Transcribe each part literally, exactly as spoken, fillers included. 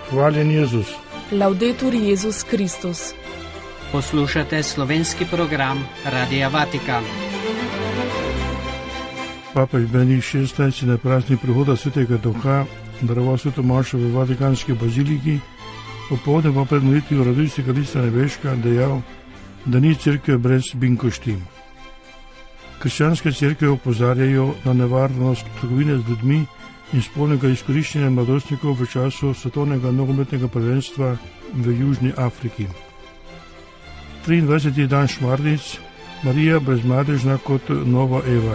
Hvaljen Jezus. Laudetur Jezus Kristus. Poslušate slovenski program Radia Vatikan. Papež Benedikt šestnajsti na praznik prihoda Svetega Duha daroval sveto mašo v Vatikanski baziliki, popoldne pa pred molitvijo radujstega lista nebeška dejal, da ni cerkev brez binkošti. Krščanske cerkve opozarjajo na nevarnost trgovine z ljudmi in spolnega izkoriščenja mladostnikov v času svetovnega nogometnega prvenstva v Južni Afriki. triindvajseti dan Šmarnic, Marija brezmadežna kot nova Eva.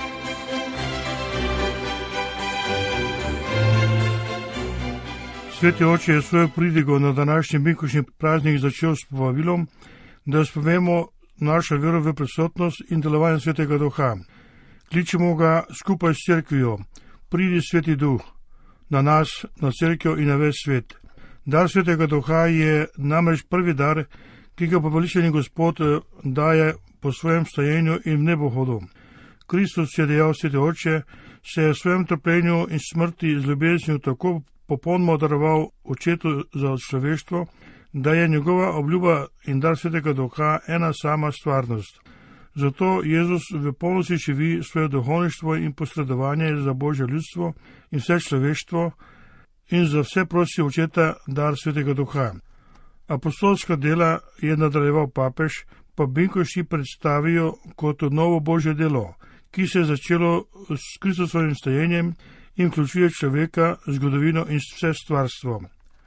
Sveti oče je svojo pridigo na današnji binkoštni praznik začel s povabilom, da spomemo našo vero v prisotnost in delovanje Svetega Duha. Kličemo ga skupaj s cerkvijo. Pridi Sveti Duh na nas, na cerkev in na ves svet. Dar Svetega Duha je namreč prvi dar, ki ga poveličeni Gospod daje po svojem stajenju in nebohodu. Kristus je dejal: Sveti oče, se je v svojem trpljenju in smrti z ljubeznijo tako popolnoma daroval očetu za človeštvo, da je njegova obljuba in dar Svetega Duha ena sama stvarnost. Zato Jezus v polnosti živi svoje duhovništvo in posredovanje za Božje ljudstvo in vse človeštvo in za vse prosi očeta dar Svetega Duha. Apostolska dela je nadaljeval papež, pa binkošti predstavijo kot novo Božje delo, ki se je začelo s Kristusovim stajenjem in vključuje človeka, zgodovino in vse stvarstvo.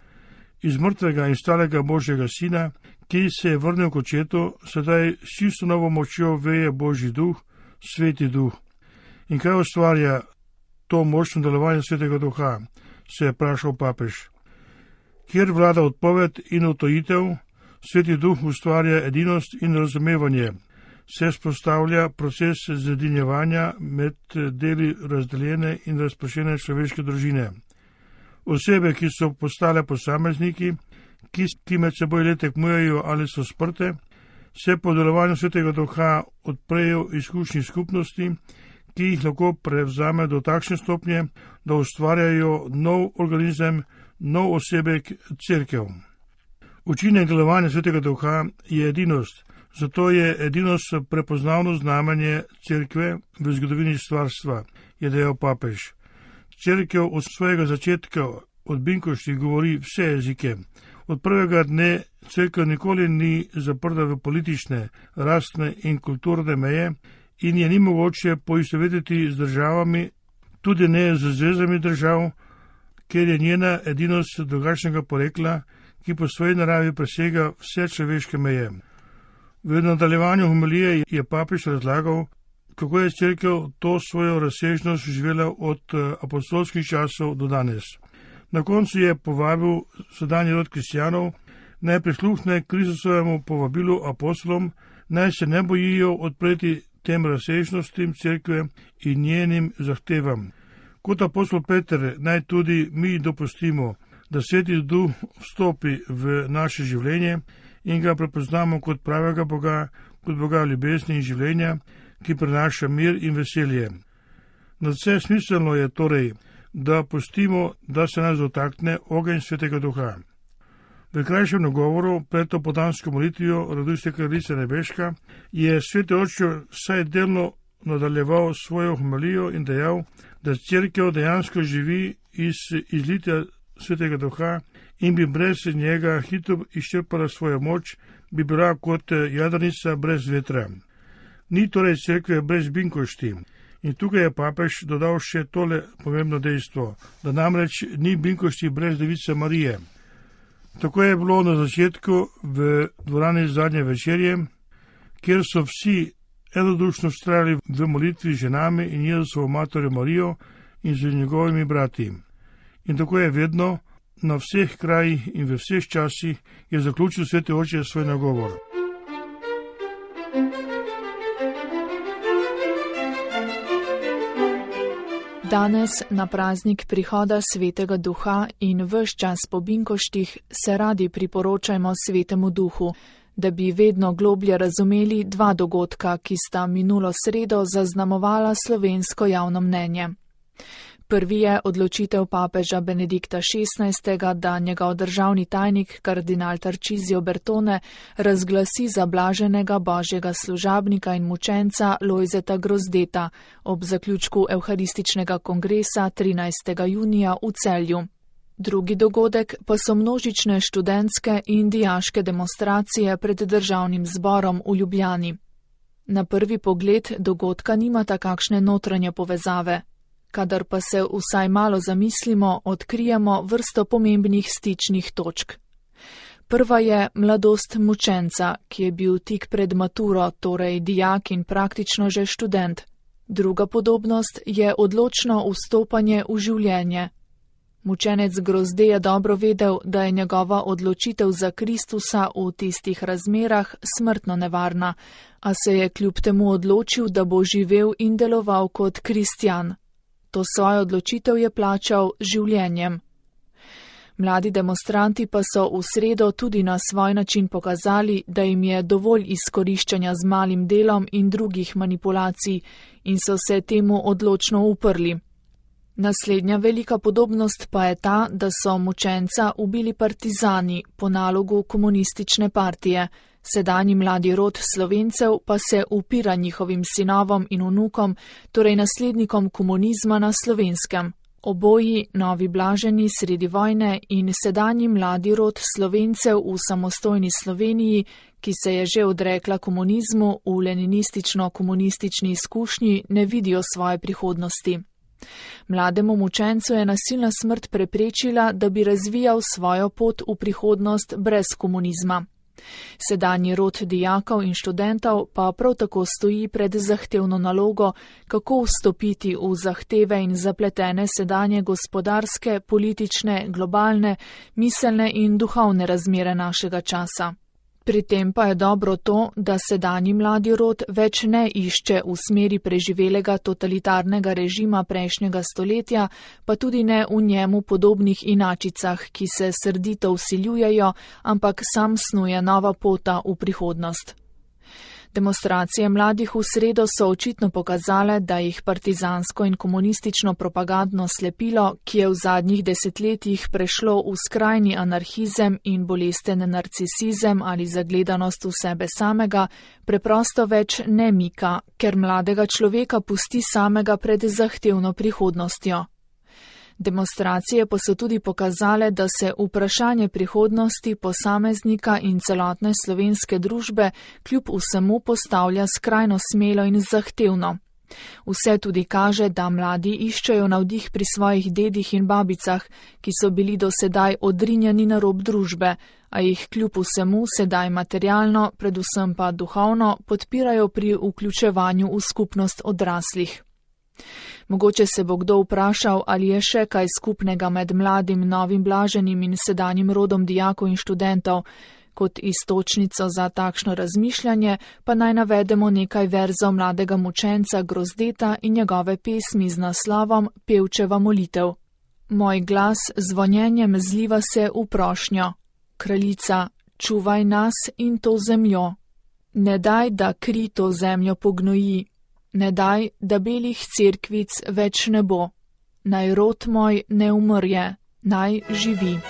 Iz mrtvega in stalega Božjega Sina, ki se je vrnil k očetu, sedaj s čisto novo močjo veje Božji Duh, Sveti Duh. In kaj ustvarja to močno delovanje Svetega Duha, se je vprašal papež. Kjer vlada odpoved in utojitev, Sveti Duh ustvarja edinost in razumevanje. Se spostavlja proces zedinjevanja med deli razdeljene in razpršene človeške družine. Osebe, ki so postale posamezniki, ki, ki med seboj le tekmujejo ali so sprte, se po delovanju Svetega Duha odprejo izkušnji skupnosti, ki jih lahko prevzame do takšne stopnje, da ustvarjajo nov organizem, nov osebek, cerkev. Učinek delovanja Svetega Duha je edinost, zato je edinost prepoznavno znamenje cerkve v zgodovini stvarstva, je dejal papež. Cerkev od svojega začetka, od binkošti, govori vse jezike. Od prvega dne cerkev nikoli ni zaprta v politične, rasne in kulturne meje in je ni mogoče poistovetiti z državami, tudi ne z zvezami držav, ker je njena edinost drugačnega porekla, ki po svoji naravi presega vse človeške meje. V nadaljevanju homilije je papež razlagal, kako je cerkev to svojo razsežnost živela od apostolskih časov do danes. Na koncu je povabil sedanji rod kristjanov, naj prisluhne Kristusovemu povabilu apostolom, naj se ne bojijo odpreti tem razsežnostim cerkve in njenim zahtevam. Kot apostol Peter naj tudi mi dopustimo, da Sveti Duh vstopi v naše življenje in ga prepoznamo kot pravega Boga, kot Boga ljubezni in življenja, ki prinaša mir in veselje. Nadvse smiselno je torej, da pustimo, da se nas dotakne ogenj Svetega Duha. V krajšem nagovoru pred to podansko molitvijo radujstega lista nebeška je Sveti oče vsaj delno nadaljeval svojo homilijo in dejal, da cerkev dejansko živi iz izlitja Svetega Duha in bi brez njega hitro izčrpala svojo moč, bi bila kot jadrnica brez vetra. Ni torej cerkve brez binkošti. In tukaj je papež dodal še tole pomembno dejstvo, da namreč ni binkošti brez Device Marije. Tako je bilo na začetku v dvorani zadnje večerje, kjer so vsi enodušno vztrajali v molitvi z ženami in Jezusovo materjo Marijo in z njegovimi brati. In tako je vedno, na vseh krajih in v vseh časih je zaključil Sveti oče svoj nagovor. Danes na praznik prihoda Svetega Duha in ves čas po binkoštih se radi priporočajmo Svetemu Duhu, da bi vedno globlje razumeli dva dogodka, ki sta minulo sredo zaznamovala slovensko javno mnenje. Prvi je odločitev papeža Benedikta šestnajstega, da njegov državni tajnik kardinal Tarcísio Bertone razglasi za blaženega božjega služabnika in mučenca Lojzeta Grozdeta ob zaključku evharističnega kongresa trinajstega junija v Celju. Drugi dogodek pa so množične študentske in dijaške demonstracije pred državnim zborom v Ljubljani. Na prvi pogled dogodka nimata kakšne notranje povezave. Kadar pa se vsaj malo zamislimo, odkrijemo vrsto pomembnih stičnih točk. Prva je mladost mučenca, ki je bil tik pred maturo, torej dijak in praktično že študent. Druga podobnost je odločno vstopanje v življenje. Mučenec Grozde je dobro vedel, da je njegova odločitev za Kristusa v tistih razmerah smrtno nevarna, a se je kljub temu odločil, da bo živel in deloval kot kristjan. To svojo odločitev je plačal življenjem. Mladi demonstranti pa so v sredo tudi na svoj način pokazali, da jim je dovolj izkoriščanja z malim delom in drugih manipulacij in so se temu odločno uprli. Naslednja velika podobnost pa je ta, da so mučenca ubili partizani po nalogu komunistične partije. Sedanji mladi rod Slovencev pa se upira njihovim sinovom in vnukom, torej naslednikom komunizma na Slovenskem. Oboji, novi blaženi sredi vojne in sedanji mladi rod Slovencev v samostojni Sloveniji, ki se je že odrekla komunizmu v leninistično-komunistični izkušnji, ne vidijo svoje prihodnosti. Mlademu mučencu je nasilna smrt preprečila, da bi razvijal svojo pot v prihodnost brez komunizma. Sedanji rod dijakov in študentov pa prav tako stoji pred zahtevno nalogo, kako vstopiti v zahteve in zapletene sedanje gospodarske, politične, globalne, miselne in duhovne razmere našega časa. Pri tem pa je dobro to, da sedanji mladi rod več ne išče v smeri preživelega totalitarnega režima prejšnjega stoletja, pa tudi ne v njemu podobnih inačicah, ki se srdito vsiljujejo, ampak sam snuje nova pota v prihodnost. Demonstracije mladih v sredo so očitno pokazale, da jih partizansko in komunistično propagandno slepilo, ki je v zadnjih desetletjih prešlo v skrajni anarhizem in bolesten narcisizem ali zagledanost v sebe samega, preprosto več ne mika, ker mladega človeka pusti samega pred zahtevno prihodnostjo. Demonstracije pa so tudi pokazale, da se vprašanje prihodnosti posameznika in celotne slovenske družbe kljub vsemu postavlja skrajno smelo in zahtevno. Vse tudi kaže, da mladi iščejo navdih pri svojih dedih in babicah, ki so bili do sedaj odrinjeni na rob družbe, a jih kljub vsemu sedaj materialno, predvsem pa duhovno, podpirajo pri vključevanju v skupnost odraslih. Mogoče se bo kdo vprašal, ali je še kaj skupnega med mladim, novim blaženim in sedanjim rodom dijakov in študentov. Kot iztočnico za takšno razmišljanje pa naj navedemo nekaj verzov mladega mučenca Grozdeta in njegove pesmi z naslovom Pevčeva molitev. Moj glas zvonjenjem zliva se v prošnjo. Kraljica, čuvaj nas in to zemljo. Ne daj, da kri to zemljo pognoji. Ne daj, da belih cerkvic več ne bo. Naj rod moj ne umrje, naj živi.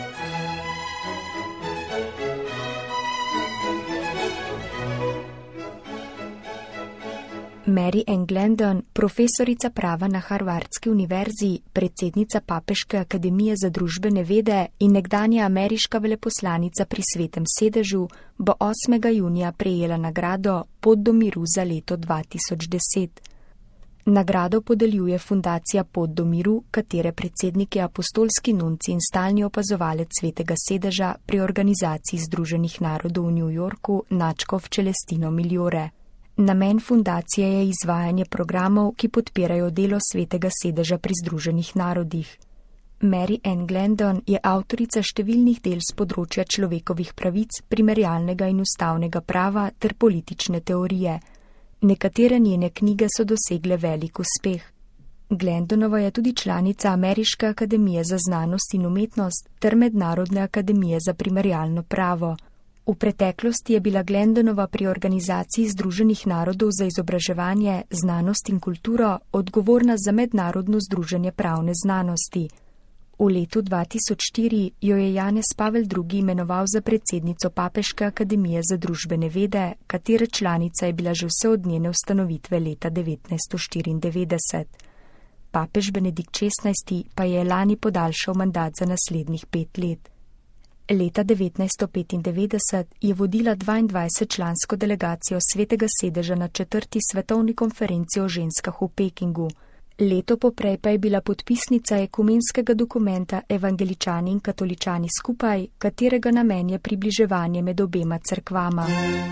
Mary Ann Glendon, profesorica prava na Harvardski univerzi, predsednica Papeške akademije za družbene vede in nekdanja ameriška veleposlanica pri Svetem sedežu, bo osmega junija prejela nagrado Pot do miru za leto dva tisoč deset. Nagrado podeljuje fundacija Pot do miru, katere predsednik je apostolski nunci in stalni opazovalec Svetega sedeža pri organizaciji Združenih narodov v New Yorku nadškof Celestino Migliore. Namen fundacije je izvajanje programov, ki podpirajo delo Svetega sedeža pri Združenih narodih. Mary Ann Glendon je avtorica številnih del z področja človekovih pravic, primerjalnega in ustavnega prava ter politične teorije. Nekatere njene knjige so dosegle velik uspeh. Glendonova je tudi članica Ameriške akademije za znanost in umetnost ter Mednarodne akademije za primerjalno pravo. V preteklosti je bila Glendonova pri Organizaciji Združenih narodov za izobraževanje, znanost in kulturo odgovorna za mednarodno združenje pravne znanosti. V letu dva tisoč štiri jo je Janez Pavel drugi. Imenoval za predsednico Papeške akademije za družbene vede, katere članica je bila že vse od njene ustanovitve leta devetnajststo štiriindevetdeset. Papež Benedikt šestnajsti. Pa je lani podaljšal mandat za naslednjih pet let. Leta devetnajststo petindevetdeset je vodila dvaindvajsetčlansko delegacijo Svetega sedeža na četrti svetovni konferenci o ženskah v Pekingu. Leto poprej pa je bila podpisnica ekumenskega dokumenta Evangeličani in katoličani skupaj, katerega namen je približevanje med obema cerkvama.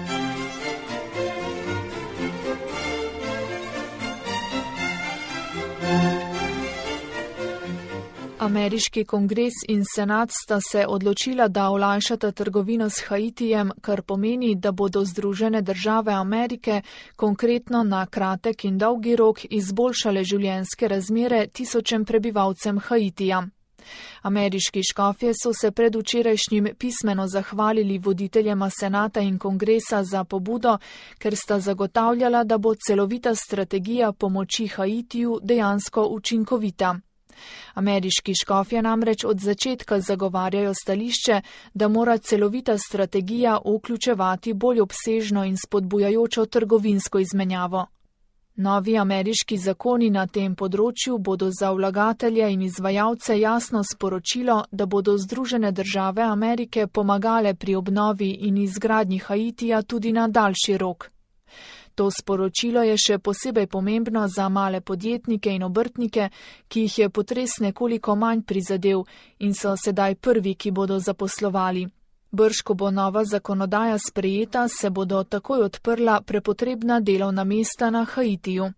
Ameriški kongres in senat sta se odločila, da olajšata trgovino s Haitijem, kar pomeni, da bodo Združene države Amerike konkretno na kratek in dolgi rok izboljšale življenjske razmere tisočem prebivalcem Haitija. Ameriški škofje so se predvčerajšnjim pismeno zahvalili voditeljema senata in kongresa za pobudo, ker sta zagotavljala, da bo celovita strategija pomoči Haitiju dejansko učinkovita. Ameriški škofje namreč od začetka zagovarjajo stališče, da mora celovita strategija vključevati bolj obsežno in spodbujajočo trgovinsko izmenjavo. Novi ameriški zakoni na tem področju bodo za vlagatelje in izvajalce jasno sporočilo, da bodo Združene države Amerike pomagale pri obnovi in izgradnji Haitija tudi na daljši rok. To sporočilo je še posebej pomembno za male podjetnike in obrtnike, ki jih je potres nekoliko manj prizadel in so sedaj prvi, ki bodo zaposlovali. Brž ko bo nova zakonodaja sprejeta, se bodo takoj odprla prepotrebna delovna mesta na Haitiju.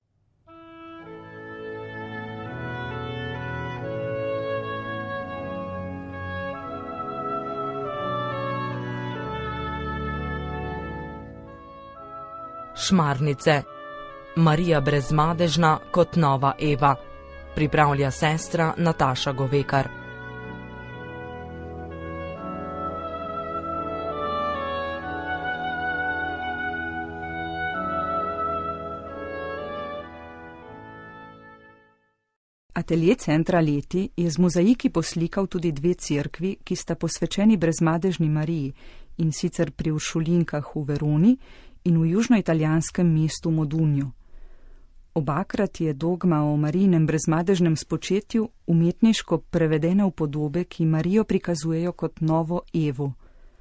Šmarnice. Marija brezmadežna kot nova Eva. Pripravlja sestra Nataša Govekar. Atelje centra Leti je z mozaiki poslikal tudi dve cerkvi, ki sta posvečeni brezmadežni Mariji, in sicer pri Uršulinkah v Veroni in v južnoitalijanskem mestu Modunju. Obakrat je dogma o Marijinem brezmadežnem spočetju umetniško prevedena v podobe, ki Marijo prikazujejo kot novo Evo.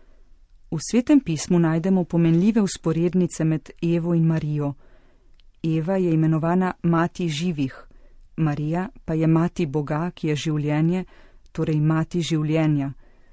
V Svetem pismu najdemo pomenljive vzporednice med Evo in Marijo. Eva je imenovana mati živih, Marija pa je mati Boga, ki je življenje, torej mati življenja.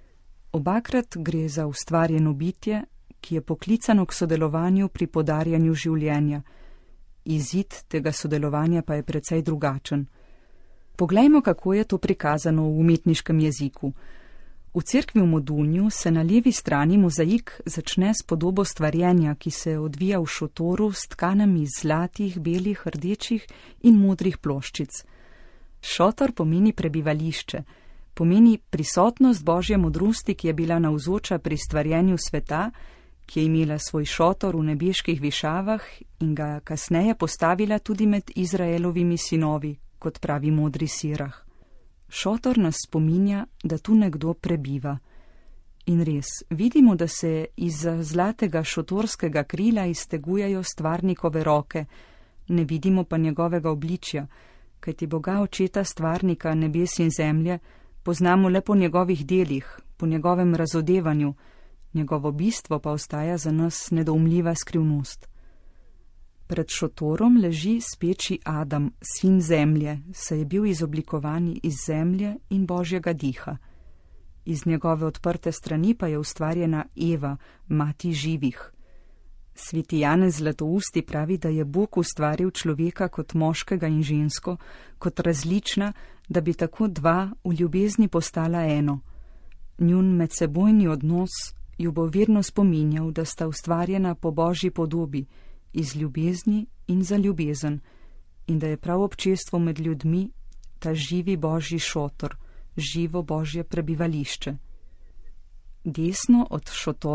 Obakrat gre za ustvarjeno bitje, ki je poklicano k sodelovanju pri podarjanju življenja. Izid tega sodelovanja pa je precej drugačen. Poglejmo, kako je to prikazano v umetniškem jeziku. V cerkvi v Modunju se na levi strani mozaik začne s podobo stvarjenja, ki se odvija v šotoru s tkanami iz zlatih, belih, rdečih in modrih ploščic. Šotor pomeni prebivališče, pomeni prisotnost Božje modrosti, ki je bila navzoča pri stvarjenju sveta, ki je imela svoj šotor v nebeških višavah in ga kasneje postavila tudi med Izraelovimi sinovi, kot pravi modri Sirah. Šotor nas spominja, da tu nekdo prebiva. In res, vidimo, da se iz zlatega šotorskega krila iztegujejo stvarnikove roke, ne vidimo pa njegovega obličja, kajti Boga očeta stvarnika nebes in zemlje poznamo le po njegovih delih, po njegovem razodevanju, njegovo bistvo pa ostaja za nas nedoumljiva skrivnost. Pred šotorom leži speči Adam, sin zemlje, saj je bil izoblikovan iz zemlje in Božjega diha. Iz njegove odprte strani pa je ustvarjena Eva, mati živih. Sveti Janez Zlatousti pravi, da je Bog ustvaril človeka kot moškega in žensko, kot različna, da bi tako dva v ljubezni postala eno. Njun medsebojni odnos ju bo verno spominjal, da sta ustvarjena po Božji podobi, iz ljubezni in za ljubezen, in da je prav občestvo med ljudmi ta živi Božji šotor, živo Božje prebivališče. Desno od šotora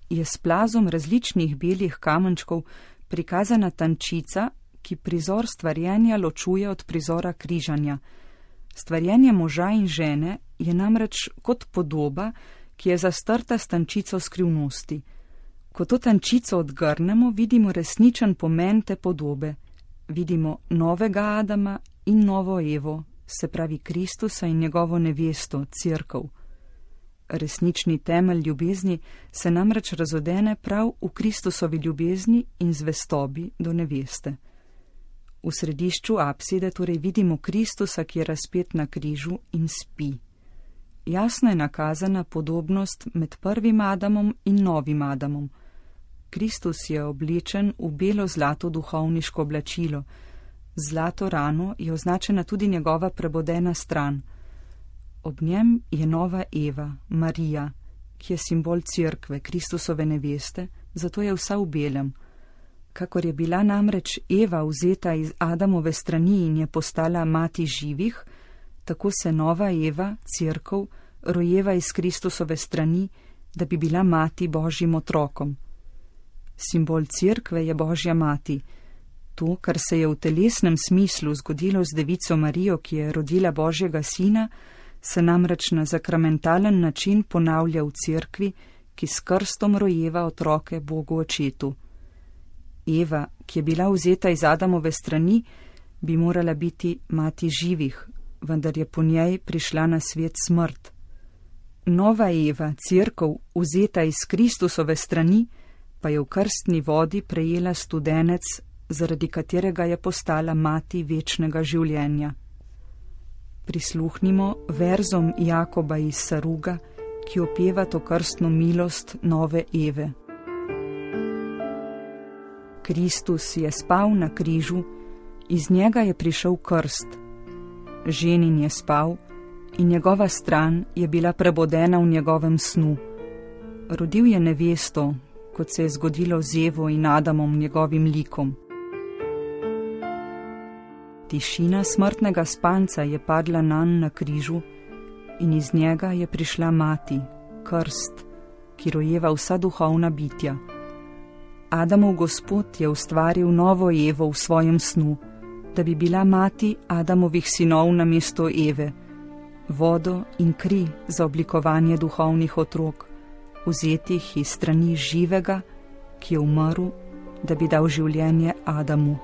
je s plazom različnih belih kamenčkov prikazana tančica, ki prizor stvarjenja ločuje od prizora križanja. Stvarjenje moža in žene je namreč kot podoba, ki je zastrta s tančico skrivnosti. Ko to tančico odgrnemo, vidimo resničen pomen te podobe. Vidimo novega Adama in novo Evo, se pravi Kristusa in njegovo nevesto, Cerkev. Resnični temelj ljubezni se namreč razodene prav v Kristusovi ljubezni in zvestobi do neveste. V središču apside torej vidimo Kristusa, ki je razpet na križu in spi. Jasno je nakazana podobnost med prvim Adamom in novim Adamom. Kristus je oblečen v belo zlato duhovniško oblačilo. Zlato rano je označena tudi njegova prebodena stran. Ob njem je nova Eva, Marija, ki je simbol Cerkve, Kristusove neveste, zato je vsa v belem. Kakor je bila namreč Eva vzeta iz Adamove strani in je postala mati živih, tako se nova Eva, Cerkev, rojeva iz Kristusove strani, da bi bila mati Božjim otrokom. Simbol Cerkve je Božja mati. To, kar se je v telesnem smislu zgodilo z devico Marijo, ki je rodila Božjega sina, se namreč na zakramentalen način ponavlja v Cerkvi, ki s krstom rojeva otroke Bogu Očetu. Eva, ki je bila vzeta iz Adamove strani, bi morala biti mati živih, vendar je po njej prišla na svet smrt. Nova Eva, Cerkev, vzeta iz Kristusove strani, pa je v krstni vodi prejela studenec, zaradi katerega je postala mati večnega življenja. Prisluhnimo verzom Jakoba iz Saruga, ki opeva to krstno milost nove Eve. Kristus je spal na križu, iz njega je prišel krst. Ženin je spal in njegova stran je bila prebodena v njegovem snu. Rodil je nevesto, kot se je zgodilo z Evo in Adamom njegovim likom. Tišina smrtnega spanca je padla nanj na križu in iz njega je prišla mati, krst, ki rojeva vsa duhovna bitja. Adamov Gospod je ustvaril novo Evo v svojem snu, da bi bila mati Adamovih sinov namesto Eve, vodo in kri za oblikovanje duhovnih otrok, vzetih iz strani živega, ki je umrl, da bi dal življenje Adamu.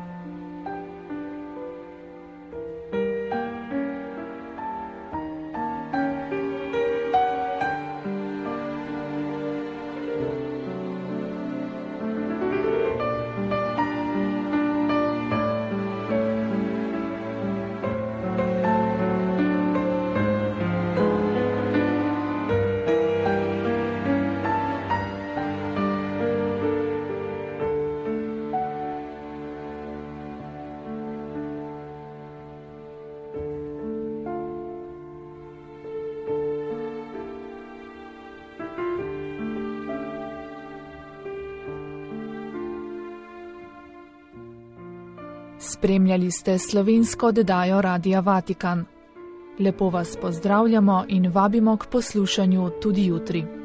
Spremljali ste slovensko oddajo Radia Vatikan. Lepo vas pozdravljamo in vabimo k poslušanju tudi jutri.